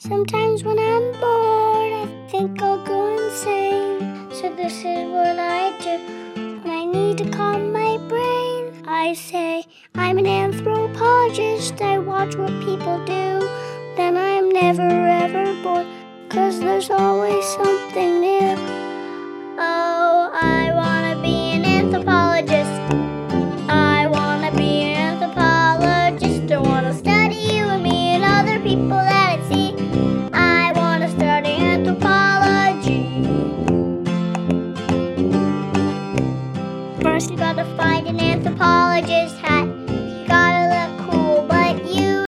Sometimes when I'm bored, I think I'll go insane. So this is what I do when I need to calm my brain. I say, I'm an anthropologist, I watch what people do. Then I'm never ever bored, 'cause there's always something new. Oh, I wanna be an anthropologist. I wanna be an anthropologist. I wanna study you and me and other people that I see. I wanna study anthropology. First you gotta find an anthropologist.